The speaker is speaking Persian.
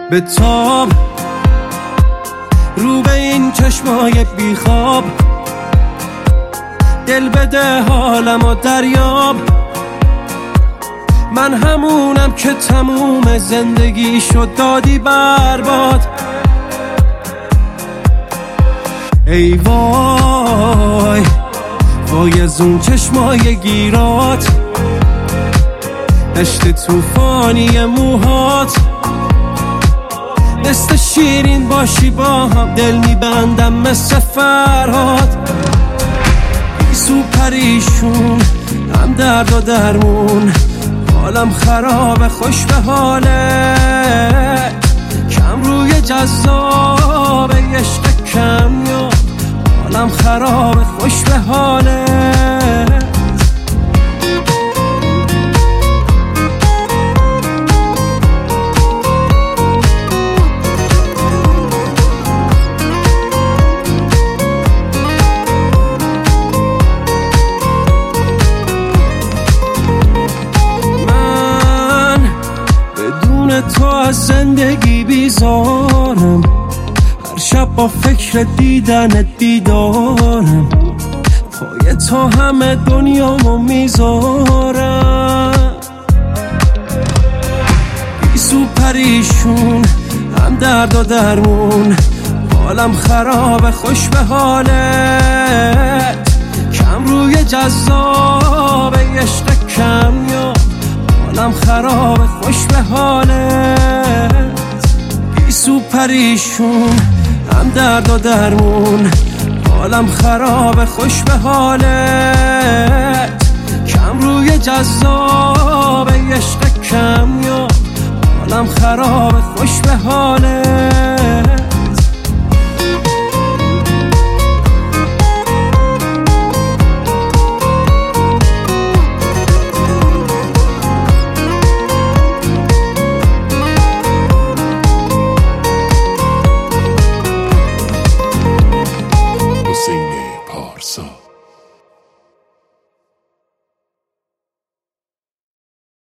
به تاب رو به این چشمای بیخواب، دل بده حالم و دریاب. من همونم که تموم زندگی شد دادی برباد. ای وای وای از اون چشمای گیرات، دشت توفانی موهات، مثل شیرین باشی با هم دل میبندم مثل فرهاد. بیسو پریشون هم درد و درمون، حالم خرابه خوش به حالت، کم روی جذابه عشق کمیاب. حالم خرابه خوش به حالت. تو از زندگی بیزارم، هر شب با فکر دیدن دیدارم، پای تو همه دنیامو میذارم. بیسو پریشون هم درد و درمون، حالم خرابه خوش به حالت، کم روی جذابه عشق کمیاب. حالم خرابه خوش به حالت. بیسو پریشون هم درد و درمون، حالم خرابه خوش به حالت، کم روی جذابه عشق کمیاب. حالم خرابه خوش به حالت. حسین پارسا.